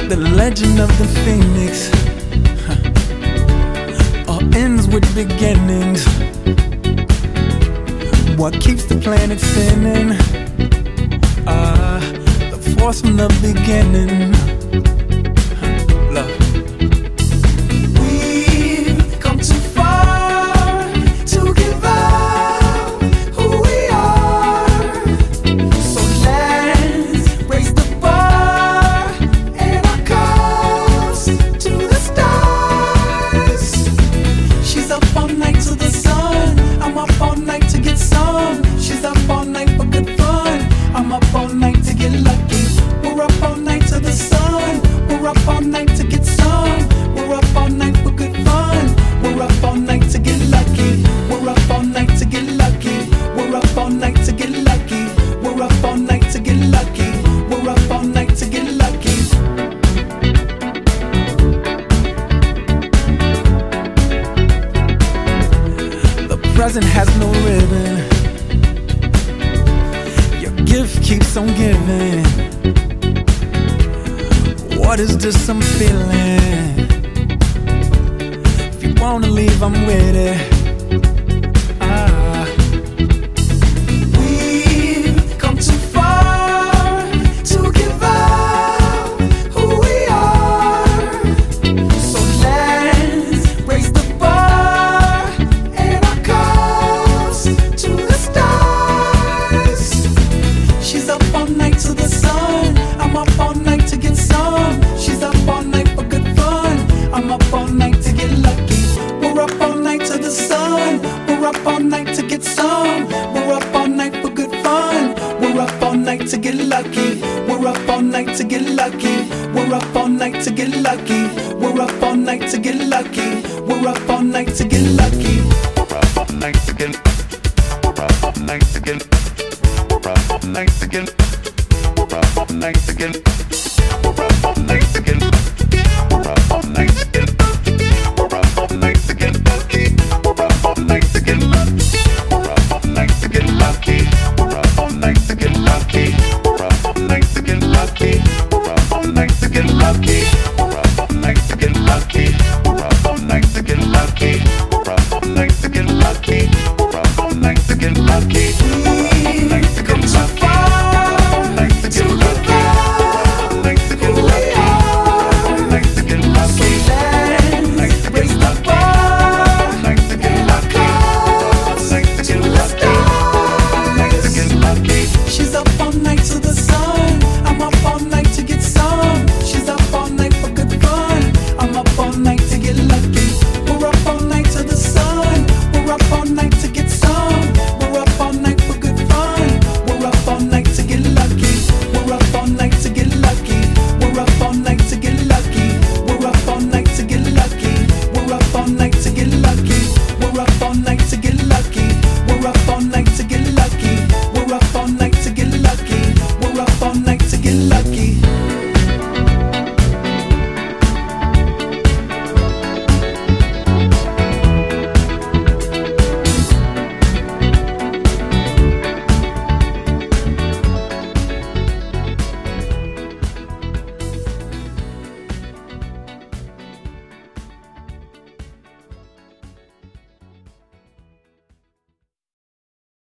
The legend of the phoenix all ends with beginnings. What keeps the planet spinning? The force from the beginning. Love. We've come too far to give up who we are. So let's raise the bar and our cups to the stars. She's up all night to the sun. I'm up all night to get some. She's up all night for good fun. I'm up all night to get lucky. We're up all night to the sun. We're up all night to get some. We're up all night for good fun. We're up all night to get lucky. We're up all night to get lucky. We're up all night to get lucky. We're up all night to get lucky. We're up all night to get lucky. The present has no ribbon. Your gift keeps on giving. What is this I'm feeling? If you wanna leave, I'm with it. We've come too far to give up who we are. So let's raise the bar and our cups to the stars. She's up all night to the sun. I'm up all night to get some. She's up all night for good fun. I'm up all night to get lucky. We're up all night to the sun. We're up all night to get some. We're up all night for good fun. We're up all night to get lucky. We're up all night to get lucky. We're up all night to get lucky. We're up all night to get lucky. We're up all night to get lucky. We're up all night to get. We're up all night to get. We're up all night to get. We're up all night to get. We're up all night to get. We're up all night to get. We're up all night to get lucky. We're up all night to get lucky. We're up all night to get lucky. We're up all night to get lucky. We're up all night to get lucky. We're up all night to get lucky. We're up all night to get lucky.